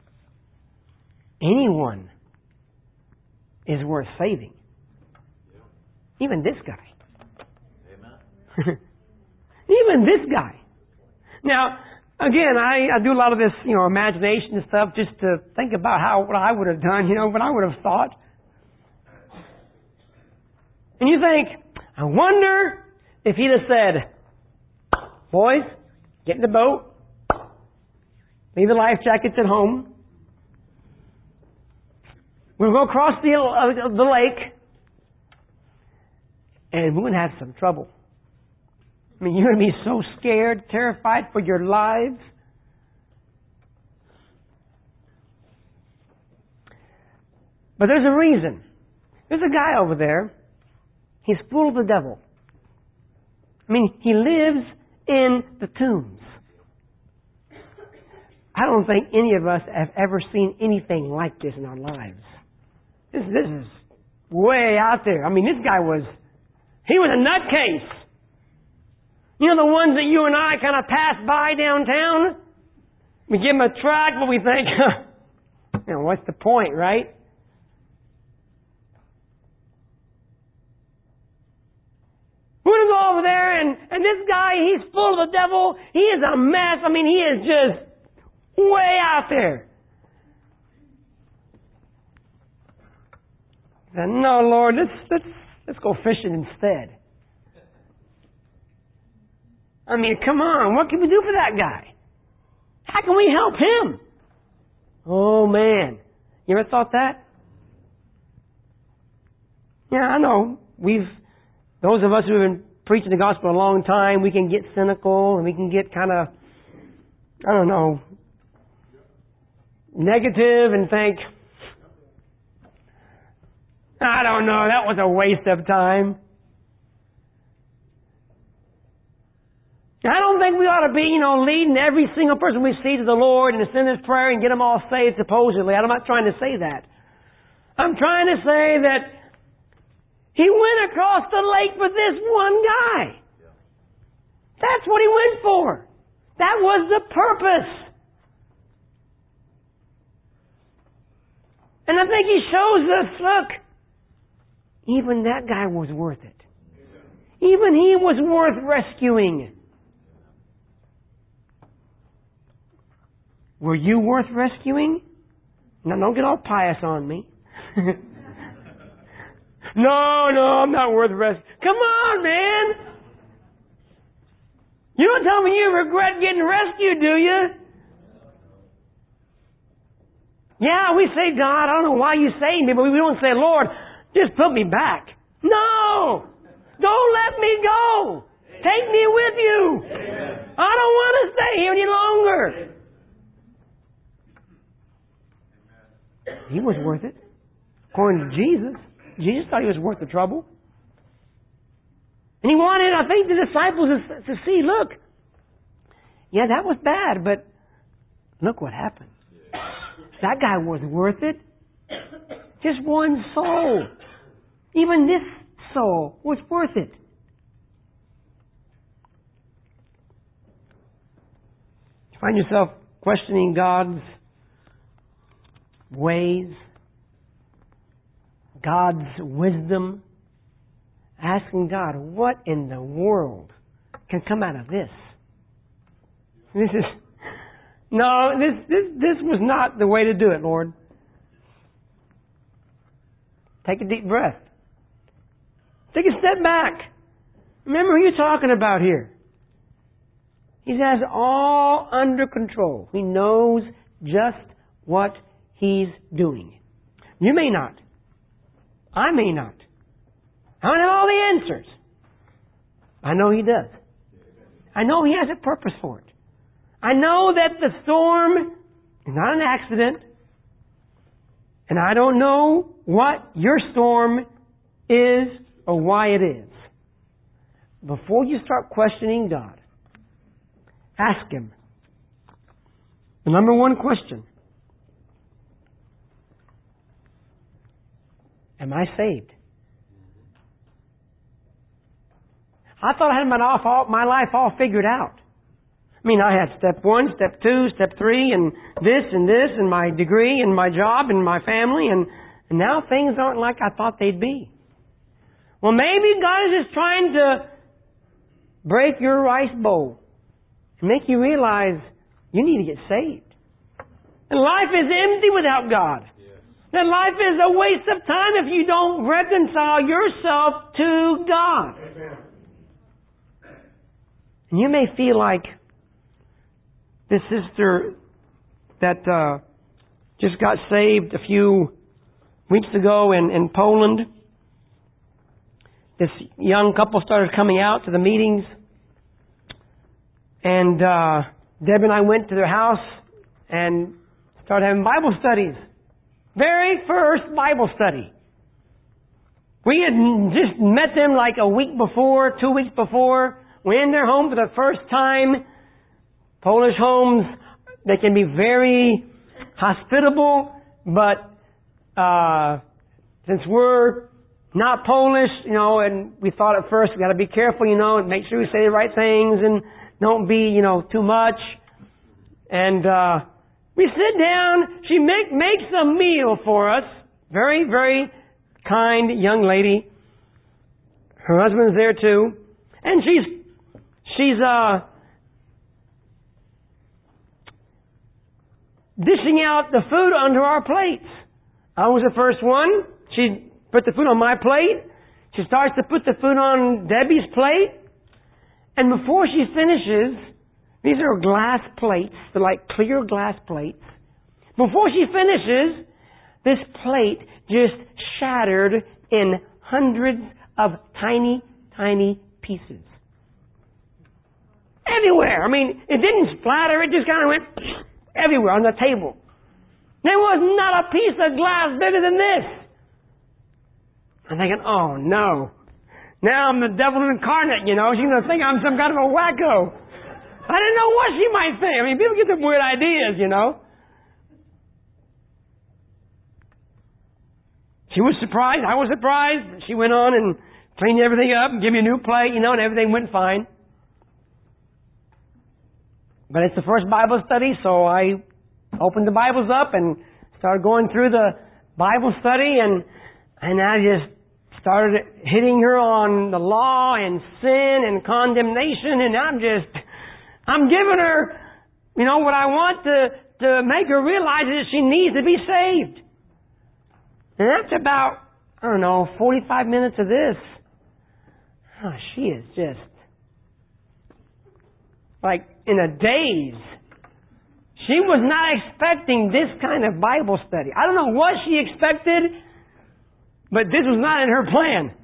anyone is worth saving. Yep. Even this guy. Amen. Even this guy. Now, again, I, I do a lot of this, you know, imagination and stuff just to think about how what I would have done, you know, what I would have thought. And you think, I wonder if he'd have said, boys, get in the boat, leave the life jackets at home, we'll go across the, uh, the lake, and we're going to have some trouble. I mean, you're going to be so scared, terrified for your lives. But there's a reason. There's a guy over there. He's full of the devil. I mean, he lives in the tombs. I don't think any of us have ever seen anything like this in our lives. This, this is way out there. I mean, this guy was, he was a nutcase. You know the ones that you and I kind of pass by downtown? We give them a tract, but we think, you know, what's the point, right? We're going to go over there, and, and this guy, he's full of the devil. He is a mess. I mean, he is just way out there. I said, no, Lord, let's, let's, let's go fishing instead. I mean, come on, what can we do for that guy? How can we help him? Oh, man. You ever thought that? Yeah, I know. We've, those of us who have been preaching the gospel a long time, we can get cynical and we can get kind of, I don't know, negative and think, I don't know, that was a waste of time. I don't think we ought to be, you know, leading every single person we see to the Lord and to send His prayer and get them all saved supposedly. I'm not trying to say that. I'm trying to say that He went across the lake for this one guy. That's what He went for. That was the purpose. And I think He shows us, look, even that guy was worth it. Even he was worth rescuing. Were you worth rescuing? Now, don't get all pious on me. no, no, I'm not worth rescuing. Come on, man. You don't tell me you regret getting rescued, do you? Yeah, we say, God, I don't know why you saved me, but we don't say, Lord, just put me back. No! Don't let me go! Take me with you! Amen. I don't want to stay here any longer. He was worth it. According to Jesus. Jesus thought he was worth the trouble. And he wanted, I think, the disciples to, to see, look, yeah, that was bad, but look what happened. That guy was worth it. Just one soul. Even this soul was worth it. You find yourself questioning God's ways, God's wisdom, asking God, what in the world can come out of this? This is, no, this, this, this was not the way to do it, Lord. Take a deep breath. Take a step back. Remember who you're talking about here. He has all under control. He knows just what He's doing. You may not. I may not. I don't have all the answers. I know He does. I know He has a purpose for it. I know that the storm is not an accident. And I don't know what your storm is or why it is. Before you start questioning God, ask Him. The number one question. Am I saved? I thought I had my, all, my life all figured out. I mean, I had step one, step two, step three, and this and this, and my degree, and my job, and my family, and, and now things aren't like I thought they'd be. Well, maybe God is just trying to break your rice bowl and make you realize you need to get saved. And life is empty without God. That life is a waste of time if you don't reconcile yourself to God. Amen. And you may feel like this sister that uh, just got saved a few weeks ago in, in Poland. This young couple started coming out to the meetings. And uh, Deb and I went to their house and started having Bible studies. Very first Bible study. We had just met them like a week before, two weeks before. We're in their home for the first time. Polish homes, they can be very hospitable, but uh, since we're not Polish, you know, and we thought at first we got to be careful, you know, and make sure we say the right things and don't be, you know, too much. And uh, we sit down. She make, makes a meal for us. Very, very kind young lady. Her husband's there too, and she's she's uh. dishing out the food onto our plates. I was the first one. She put the food on my plate. She starts to put the food on Debbie's plate. And before she finishes, these are glass plates. They're like clear glass plates. Before she finishes, this plate just shattered in hundreds of tiny, tiny pieces. Everywhere. I mean, it didn't splatter. It just kind of went everywhere on the table. There was not a piece of glass bigger than this. I'm thinking, oh no. Now I'm the devil incarnate, you know. She's going to think I'm some kind of a wacko. I didn't know what she might think. I mean, people get some weird ideas, you know. She was surprised. I was surprised. She went on and cleaned everything up and gave me a new plate, you know, and everything went fine. But it's the first Bible study, so I opened the Bibles up and started going through the Bible study, and and I just started hitting her on the law and sin and condemnation, and I'm just, I'm giving her, you know, what I want to, to make her realize that she needs to be saved. And after about, I don't know, forty-five minutes of this, oh, she is just like in a daze. She was not expecting this kind of Bible study. I don't know what she expected, but this was not in her plan.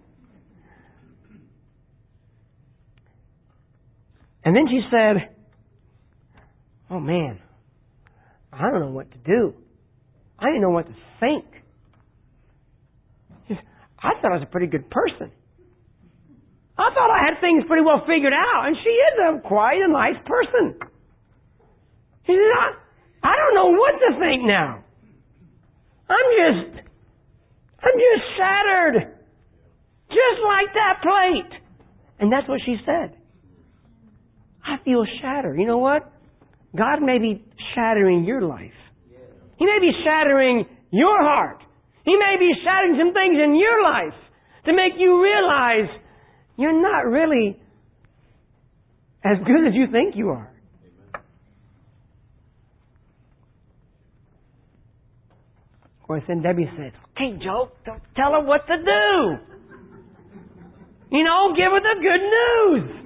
And then she said, oh man, I don't know what to do. I didn't know what to think. She said, I thought I was a pretty good person. I thought I had things pretty well figured out, and she is a quite a nice person. She said, I, I don't know what to think now. I'm just, I'm just shattered. Just like that plate. And that's what she said. I feel shattered. You know what? God may be shattering your life. He may be shattering your heart. He may be shattering some things in your life to make you realize you're not really as good as you think you are. Of course, then Debbie says, "Okay, Joe, don't tell her what to do. You know, give her the good news."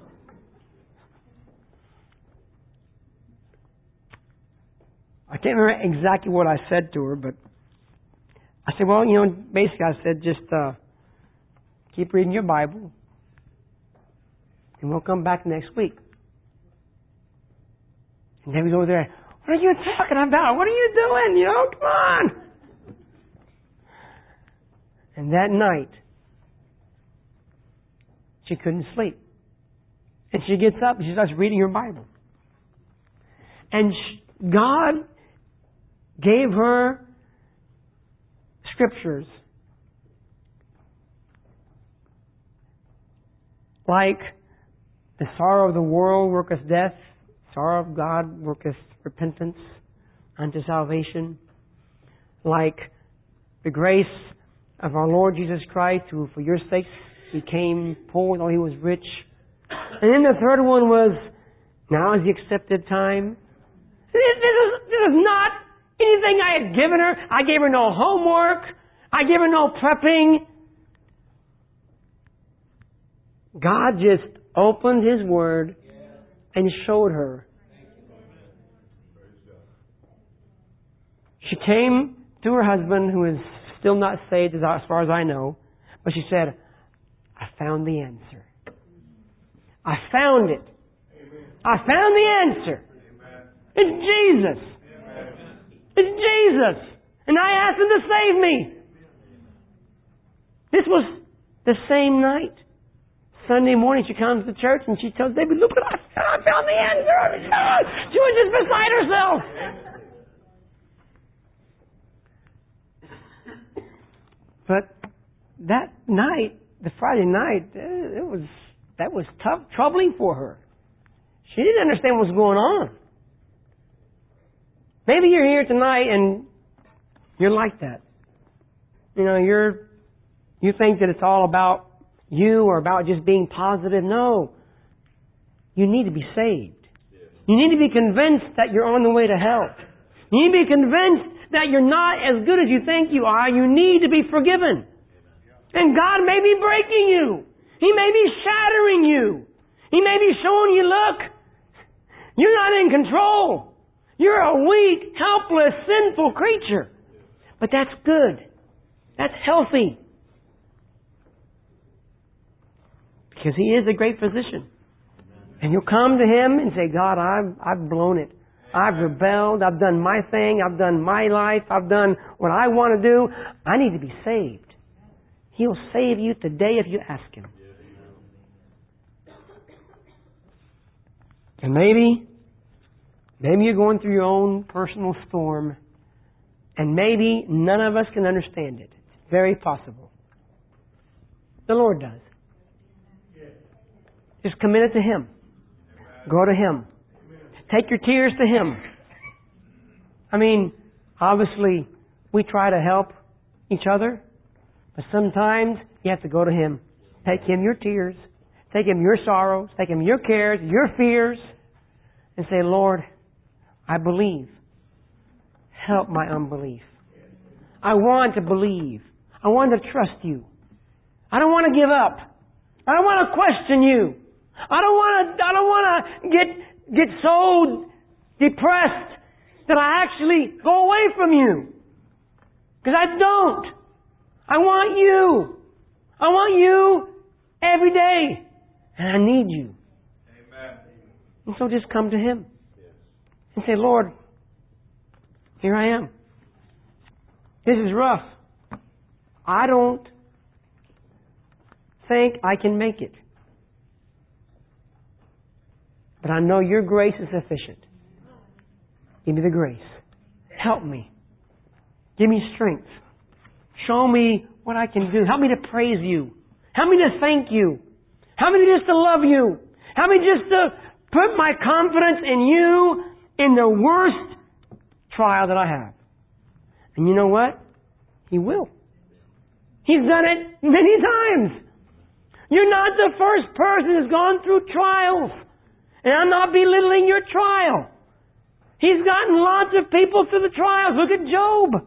I can't remember exactly what I said to her, but I said, well, you know, basically I said, just uh, keep reading your Bible, and we'll come back next week. And then we go there, what are you talking about? What are you doing? You know, come on. And that night, she couldn't sleep. And she gets up and she starts reading her Bible. And she, God gave her scriptures like the sorrow of the world worketh death, sorrow of God worketh repentance unto salvation, like the grace of our Lord Jesus Christ, who for your sakes became poor though he was rich. And then the third one was, now is the accepted time. This is, this is not anything I had given her. I gave her no homework. I gave her no prepping. God just opened His Word and showed her. She came to her husband, who is still not saved as far as I know, but she said, I found the answer. I found it. I found the answer. It's Jesus. It's Jesus. And I asked Him to save me. This was the same night. Sunday morning she comes to church and she tells David, look what I found. I found the answer. She was just beside herself. But that night, the Friday night, it was that was tough, troubling for her. She didn't understand what was going on. Maybe you're here tonight and you're like that. You know, you're you think that it's all about you or about just being positive. No. You need to be saved. You need to be convinced that you're on the way to hell. You need to be convinced that you're not as good as you think you are. You need to be forgiven. And God may be breaking you. He may be shattering you. He may be showing you, look, you're not in control. You're a weak, helpless, sinful creature. But that's good. That's healthy. Because He is a great physician. And you'll come to Him and say, God, I've, I've blown it. I've rebelled. I've done my thing. I've done my life. I've done what I want to do. I need to be saved. He'll save you today if you ask Him. And maybe, maybe you're going through your own personal storm, and maybe none of us can understand it. It's very possible. The Lord does. Just commit it to Him. Go to Him. Take your tears to Him. I mean, obviously, we try to help each other, but sometimes you have to go to Him. Take Him your tears. Take Him your sorrows. Take Him your cares, your fears, and say, Lord, I believe. Help my unbelief. I want to believe. I want to trust You. I don't want to give up. I don't want to question You. I don't want to, I don't want to get, get so depressed that I actually go away from You. Because I don't. I want You. I want You every day. And I need You. Amen. And so just come to Him. And say, Lord, here I am. This is rough. I don't think I can make it. But I know Your grace is sufficient. Give me the grace. Help me. Give me strength. Show me what I can do. Help me to praise You. Help me to thank you. Help me just to love you. Help me just to put my confidence in you in the worst trial that I have. And you know what? He will. He's done it many times. You're not the first person who's gone through trials. And I'm not belittling your trial. He's gotten lots of people through the trials. Look at Job.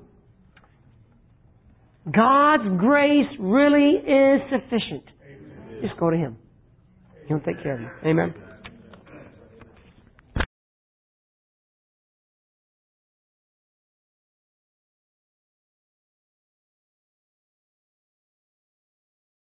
God's grace really is sufficient. Amen. Just go to Him. He'll take care of you. Amen.